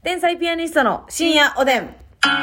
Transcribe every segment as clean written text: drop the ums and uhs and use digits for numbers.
天才ピアニストの深夜おでん。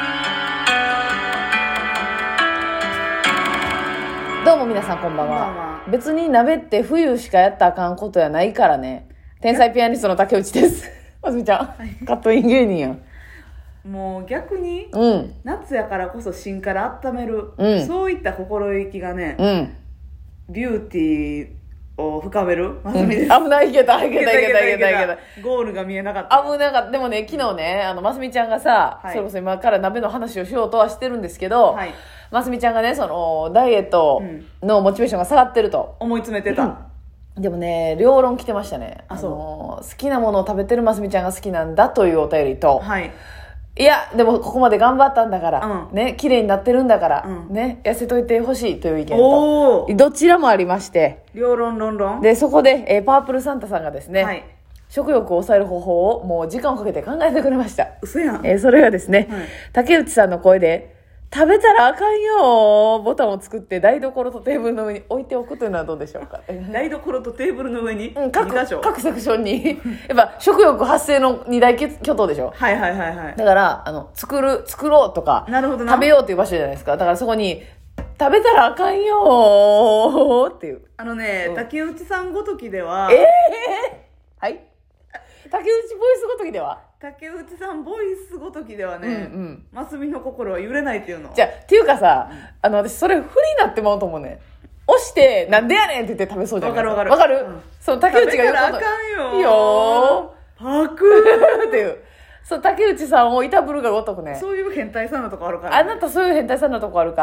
どうも皆さんこんばんは。別に鍋って冬しかやったらあかんことやないからね。天才ピアニストの竹内です。ますみちゃん、はい、カットイン芸人やん。 もう逆に、夏やからこそ芯から温める、そういった心意気がね、ビューティーを深めるますみです。 危ない、いけた。 ゴールが見えなかった。 危なかった。でもね、昨日ね、ますみちゃんがさ、それこそ今から鍋の話をしようとはしてるんですけど、ますみちゃんがね、その、ダイエットのモチベーションが下がってると。 思い詰めてた。 でもね、両論来てましたね。好きなものを食べてるますみちゃんが好きなんだというお便りと、いや、でもここまで頑張ったんだから、ね、綺麗になってるんだから、ね、痩せといてほしいという意見と、どちらもありまして、 両論。 で、そこで、パープルサンタさんがですね、食欲を抑える方法をもう時間をかけて考えてくれました。 嘘やん。 それがですね、竹内さんの声で、食べたらあかんよボタンを作って台所とテーブルの上に置いておくというのはどうでしょうか。 台所とテーブルの上に、 各セクションにやっぱ食欲発生の二大巨頭でしょ。だから作ろうとか、 なるほどな、 食べようっていう場所じゃないですか。だからそこに食べたらあかんよっていう竹内さんごときでははい竹内ボイスごときでは竹内さんボイスごときではね、ますみの心は揺れないっていうの。 じゃあっていうかさ、私それ不利になってまうと思うねん。押してなんでやねんって言って食べそうじゃない。わかる、その竹内が言うこと食べたらあかんよパクっていう、そう竹内さんをいたぶるがごとくね。 そういう変態さんなとこあるから、 あなたそういう変態さんなとこあるから、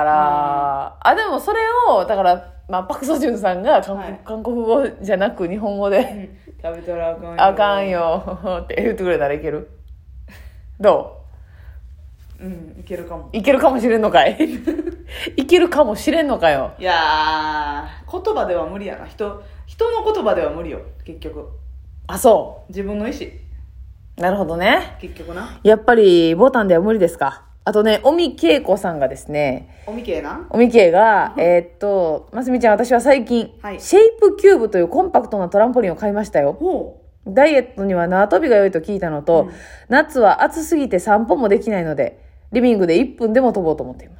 でもそれをだからパクソジュンさんが韓国語じゃなく日本語で、 食べたらあかんよあかんよって言ってくれたらいける？どう？いけるかも。 いけるかもしれんのかいいけるかもしれんのかよ。 いやー、言葉では無理やな。人の言葉では無理よ結局。 そう自分の意思。なるほどね。 結局な、 やっぱりボタンでは無理ですか。あとね、尾身恵子さんがですね、 尾身恵がますみちゃん、私は最近、シェイプキューブというコンパクトなトランポリンを買いましたよ。ダイエットには縄跳びが良いと聞いたのと、夏は暑すぎて散歩もできないのでリビングで1分でも飛ぼうと思っています。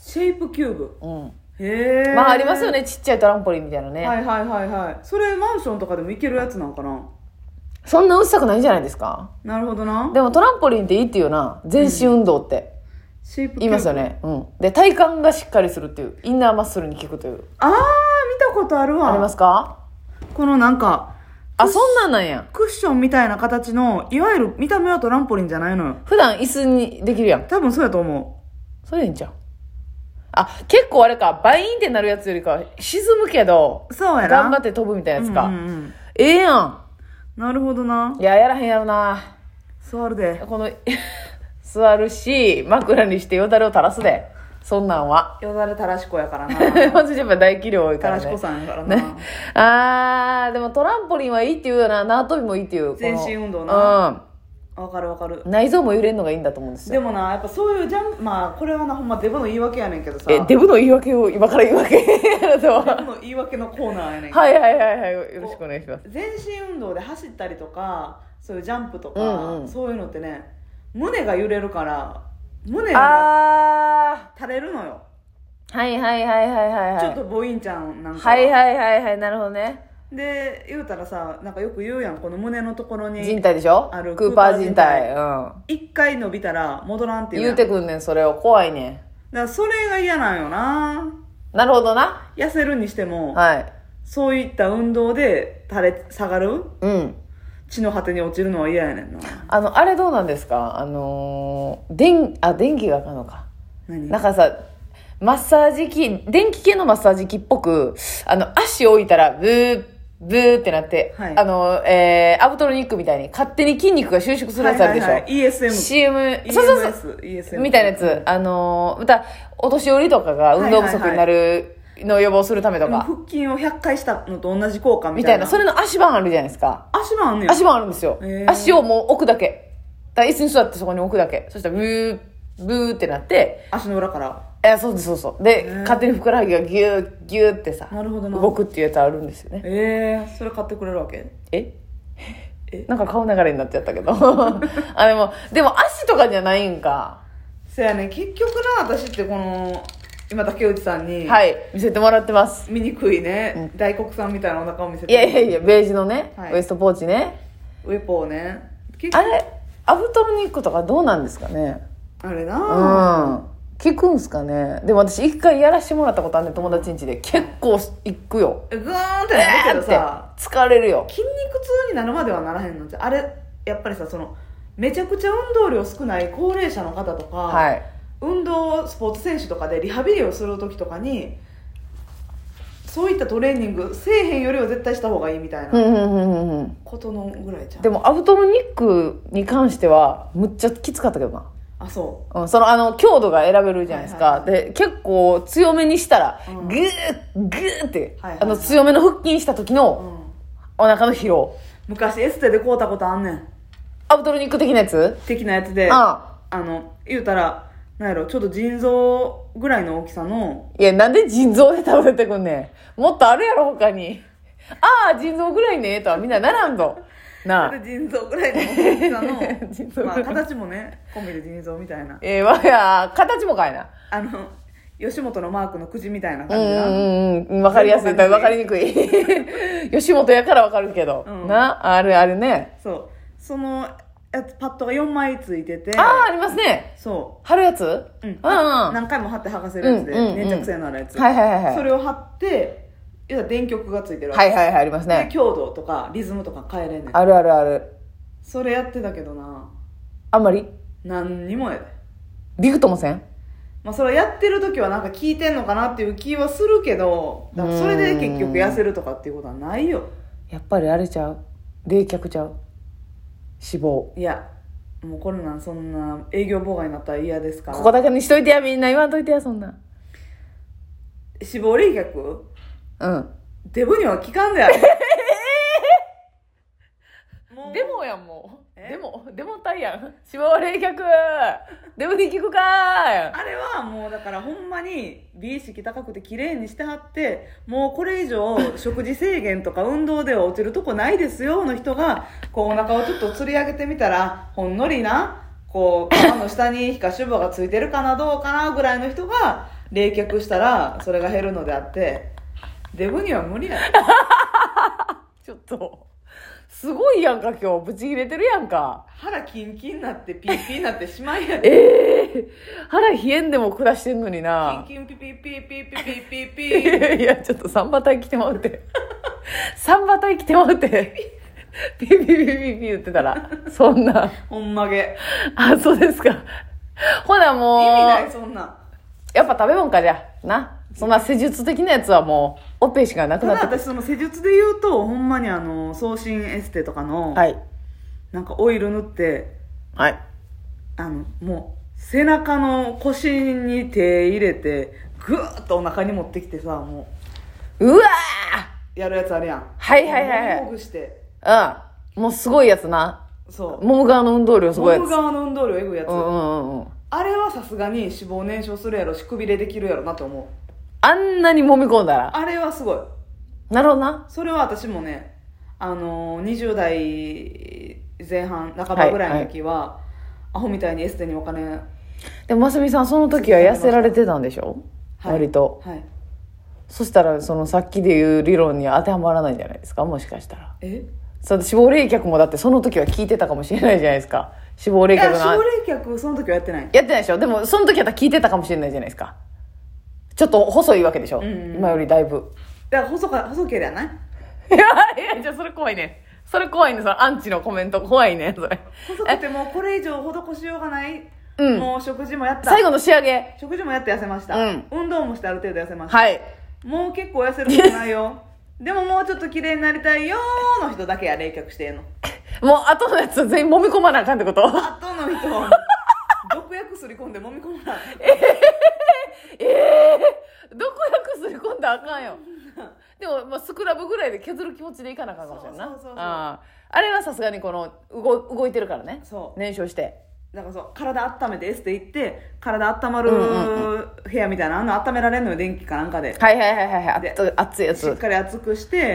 シェイプキューブ、 へえ。ありますよね、ちっちゃいトランポリンみたいなね。 それマンションとかでも行けるやつなんかな。 そんなうっさくないんじゃないですか。 なるほどな。 でもトランポリンっていいっていうな、全身運動って、言いますよね。で体幹がしっかりするっていう、インナーマッスルに効くという。 見たことあるわ。 ありますか。 このなんかそんなんや。 クッションみたいな形の、いわゆる見た目はトランポリンじゃないのよ。 普段椅子にできるやん。 多分そうやと思う。それでいいんちゃう。結構あれか、バイーンってなるやつよりかは沈むけど、 そうやな、 頑張って飛ぶみたいなやつか。やん。 なるほどな。 いや、やらへんやろな。 座るで。 座るし、枕にしてよだれを垂らすで。そんなんは。 よだれたらしこやからな。 まずやっぱ唾液量多いからね。 たらしこさんやからな。 でもトランポリンはいいっていうよな、縄跳びもいいっていう。 全身運動な。わかる。 内臓も揺れるのがいいんだと思うんですよ。 でもな、やっぱそういうこれはな、ほんまデブの言い訳やねんけどさ。 デブの言い訳を今から言い訳デブの言い訳のコーナーやねんけど。 はい。よろしくお願いします。 全身運動で走ったりとか、そういうジャンプとか、そういうのってね、胸が揺れるから、胸が垂れるのよ。 はい。 ちょっとボインちゃんなんか。 はい、なるほどね。 で、言うたらさ、なんかよく言うやん、この胸のところに靭帯でしょ、 あるクーパー靭帯。 一回伸びたら戻らんっていう。 言うてくんねん、それを。怖いねん。 だからそれが嫌なんよな。 なるほどな。 痩せるにしても、そういった運動で下がる、地の果てに落ちるのは嫌やねんな。 あれどうなんですか。電気があかんのか。なんかさ、マッサージ機、電気系のマッサージ機っぽく、足を置いたらブーってなって、アブトロニックみたいに勝手に筋肉が収縮するやつあるでしょ。 ESM。 CM。 そう。 ESM。みたいなやつ。また、お年寄りとかが運動不足になるのを予防するためとか。 腹筋を100回したのと同じ効果みたいな。それの足盤あるじゃないですか。 足盤あんねん。 足盤あるんですよ。足をもう置くだけ。だから椅子に座ってそこに置くだけ。そしたらブーってなって。 足の裏から。 そう。で、勝手にふくらはぎがギューってさ、 なるほどな、 動くっていうやつあるんですよね。 それ買ってくれるわけ？ なんか顔流れになっちゃったけどあ、でも足とかじゃないんか。 そやね、結局な、私ってこの今竹内さんにはい見せてもらってます。 醜いね、大黒さんみたいなお腹を見せて、 いやベージュのね、ウエストポーチね、 ウェポーね。 あれアブトロニックとかどうなんですかね。 あれな、 効くんすかね。でも私一回やらしてもらったことあるね、友達ん家で。結構いくよ。 グーンってなるけどさ、 疲れるよ。 筋肉痛になるまではならへんのじゃ。あれやっぱりさ、そのめちゃくちゃ運動量少ない高齢者の方とか、 はい、 運動スポーツ選手とかでリハビリをする時とかにそういったトレーニングせえへんよりは絶対した方がいいみたいなことのぐらいじゃん。 でもアブトロニックに関してはむっちゃきつかったけどな。 あ、そう、 その強度が選べるじゃないですか、で結構強めにしたら、グーグーって、強めの腹筋した時の、お腹の疲労。 昔エステで買うたことあんねん。 アブトロニック的なやつ的なやつで、言うたらなんやろ、ちょっと腎臓ぐらいの大きさの。 いや、なんで腎臓で食べてくんねん。もっとあるやろ他に。ああ腎臓ぐらいねとはみんなならんとなあ。 腎臓ぐらいの大きさのまあ形もね込みで腎臓みたいな。 形もかいな。 吉本のマークのくじみたいな感じな。 わかりやすい。わかりにくい。吉本やからわかるけど。あるね。 そう。そのやつパッドが4枚ついてて。 ありますね。 そう。 貼るやつ？ 何回も貼って剥がせるやつで、粘着性のあるやつ。それを貼って、電極がついてるわけ。 ありますね。 強度とかリズムとか変えれんねん。 ある。 それやってたけどな。 あんまり？ 何にもやで。 ビクともせん？ まあそれやってる時はなんか効いてんのかなっていう気はするけど、だからそれで結局痩せるとかっていうことはないよ。 やっぱりあれちゃう？冷却ちゃう？脂肪。 いやもうこれなんそんな営業妨害になったら嫌ですから。 ここだけにしといてや、みんな言わんといてや、そんな。 脂肪冷却？デブには効かんである。 デモやん、もう。デモたいやん。脂肪冷却デブに効くかー。 あれはもうだからほんまに美意識高くて綺麗にしてはって、もうこれ以上食事制限とか運動では落ちるとこないですよの人がこうお腹をちょっと釣り上げてみたらほんのりなこう皮の下に皮下脂肪がついてるかなどうかなぐらいの人が冷却したらそれが減るのであって、デブには無理や。 ちょっとすごいやんか、今日ブチ切れてるやんか。 腹キンキンになってピーピーになってしまいやで。 腹冷えんでも下してんのにな。 キンキンピピピピピピピピいやちょっとサンバ隊来てまうてサンバ隊来てまうてピピピピピ言ってたらそんなほんまげ。 あ、そうですか。ほなもう意味ないそんな。 やっぱ食べ物かじゃな。そんな施術的なやつはもうオペしかなくなって。 ただ私その施術で言うとほんまに送信エステとかの、なんかオイル塗って、もう背中の腰に手入れてグーッとお腹に持ってきてさ、もうわーやるやつあるやん。ほぐして、 もうすごいやつな。 そうもも側の運動量すごいやつ。 もも側の運動量エグいやつ、あれはさすがに脂肪燃焼するやろし、くびれできるやろなと思う。 あんなに揉み込んだら。 あれはすごい。 なるほどな。 それは私もね、20代前半半ばぐらいの時は、アホみたいにエステにお金。 でもますみさんその時は痩せられてたんでしょ、割と。そしたらそのさっきで言う理論に当てはまらないんじゃないですか、もしかしたら。脂肪冷却もだってその時は効いてたかもしれないじゃないですか。脂肪冷却脂肪冷却その時はやってない。 やってないでしょ。でもその時は効いてたかもしれないじゃないですか。ちょっと細いわけでしょ、今よりだいぶ。 だから細けりゃない。 いやじゃあそれ怖いね。それ怖いね。そのアンチのコメント怖いね。それ細くてもうこれ以上施しようがない。もう食事もやった。 最後の仕上げ。 食事もやって痩せました。運動もしてある程度痩せました。もう結構痩せることないよ。でももうちょっと綺麗になりたいよーの人だけや冷却してんの。 もう後のやつは全員揉み込まなあかんってこと？ 後の人毒薬すり込んで揉み込まなあかん。 毒薬すり込んだらあかんよ。でも、スクラブぐらいで削る気持ちでいかなあかんかもしれんな。あれはさすがにこの動いてるからね。燃焼してだからそう体温めてエステ行って体温まる部屋みたいな温められるのよ、電気かなんかで。 熱いやつしっかり熱くして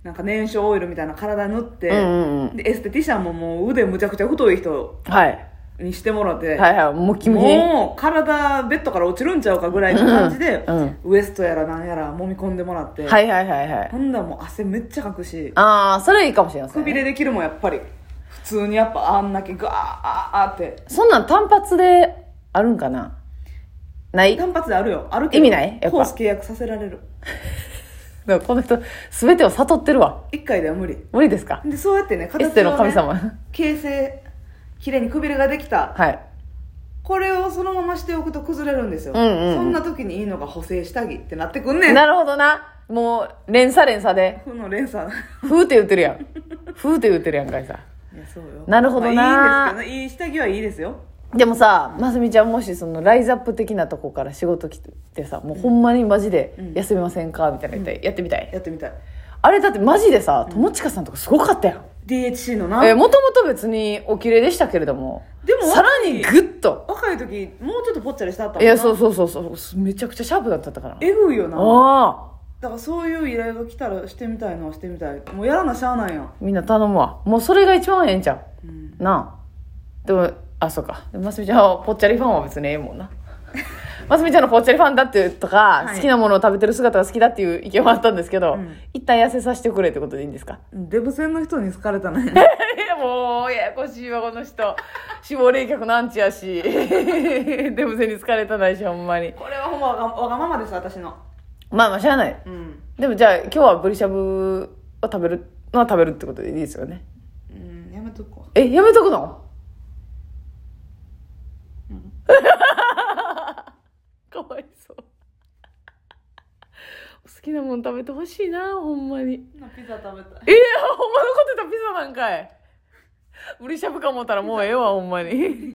なんか燃焼オイルみたいな体塗って、 うんうんうん。 でエステティシャンももう腕むちゃくちゃ太い人はい。 にしてもらって、 はいはい。ムキムキに。 もう体ベッドから落ちるんちゃうかぐらいの感じで、 うんウエストやらなんやら揉み込んでもらって、 はいはいはいはい。 ほんだらもう汗めっちゃかくし、 ああ、それいいかもしれません、ね。 くびれできるもんやっぱり普通にやっぱあんだけガーってそんなん単発であるんかな、ない単発であるよ、あるけど意味ないやっぱコース契約させられる。 だからこの人、すべてを悟ってるわ。 1回では無理無理ですか？ で、そうやってね、 エステの神様。 形成きれいにくびれができた、 はい。 これをそのまましておくと崩れるんですよ、 うんうんうんそんな時にいいのが補正下着ってなってくんねん。 なるほどな。もう、連鎖で。 負の連鎖。 ふーって言ってるやん。ふーって言ってるやんかいさ。 いやそうよ、 なるほどな、 まあ、いいんですけどね、いい下着はいいですよ。 でもさ、ますみちゃんもしそのライズアップ的なとこから仕事来てさ、もうほんまにマジで休みませんかみたいな言ってやってみたい。 やってみたい。 あれだってマジでさ、友近さんとかすごかったやん。 DHC のな、 もともと別にお綺麗でしたけれども、 でもさらにグッと。 若い時もうちょっとぽっちゃりしてはったもんな。 いや、そうめちゃくちゃシャープだったから。 えぐいよな。 ああ。 だからそういう依頼が来たらしてみたいのはしてみたい。もうやらなしゃあないやん。 みんな頼むわ。もうそれが一番ええんちゃう、 うん、 なあ。でも、あ、そうか。ますみちゃんはぽっちゃりファンは別にええもんな。ますみちゃんのぽっちゃりファンだってとか、 はい好きなものを食べてる姿が好きだっていう意見もあったんですけど、 うん一旦痩せさせてくれってことでいいんですか？ デブ戦の人に好かれたね。 いやもう、ややこしいわ、この人。死亡冷却のアンチやし。デブ戦に疲れたないし、ほんまに。 これはほんまわがままです、私の。 まあしゃあない。 うん。 でもじゃあ、今日はブリしゃぶを食べるのは食べるってことでいいですよね。 うん、やめとこえ、やめとくの？かわいそう。好きなもん食べてほしいな、ほんまに。 う。ピザ食べたい。 いや、ほんまのこと言ったらピザなんかい。ブリしゃぶか思ったらもうええわ、ほんまに。